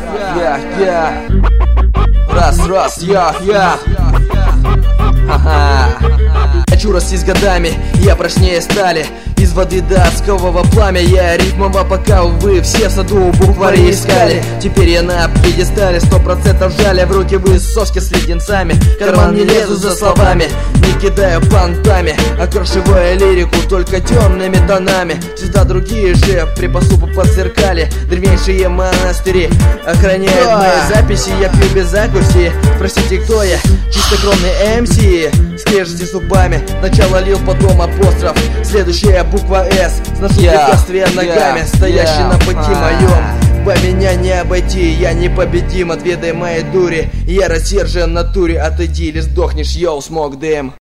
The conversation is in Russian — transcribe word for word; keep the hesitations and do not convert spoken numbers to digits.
я, я. Раз, раз, я, я. Ха-ха. Хочу расти с годами, я прочнее стали. Из воды до адского пламя я рифмово, пока, увы, все в саду буквари искали. Теперь я на пьедестале, сто процентов жали в руки вы соски с леденцами. Карман не лезу за словами, не кидаю понтами, окрашивая лирику только темными тонами. Всегда другие же припасу под зеркали. Древнейшие монастыри охраняют мои записи. Я пью без закуси, спросите, кто я? Чистокровный эм си, скрежете зубами. Сначала лил, потом апостроф, следующая буква С. Сношу препятствия ногами, yeah, стоящий yeah, на пути ah. моем. По меня не обойти, я непобедим. Отведай моей дури, я рассержен натуре. Отойди или сдохнешь, йоу, смог дым.